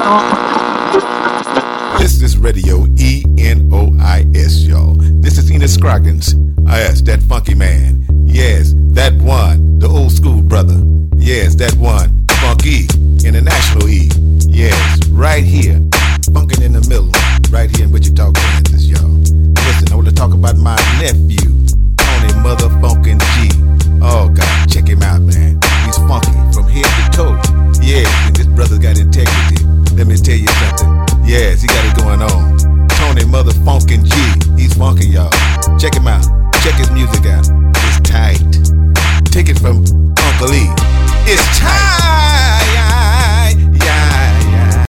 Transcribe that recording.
This is Radio ENOIS, y'all. This is Enos Scroggins. Yes, that funky man. Yes, that one, the old school brother. Yes, that one, Funky, International E. Yes, right here, funkin' in the middle, right here in Wichita, Kansas, y'all. Listen, I want to talk about my nephew, Tony Motherfunkin' G. Oh, God, check him out, man. He's funky from head to toe. Yes, and this brother's got integrity. Let me tell you something. Yes, he got it going on. Tony Motherfunkin' G. He's funky, y'all. Check him out. Check his music out. It's tight. Take it from Uncle E. It's tight.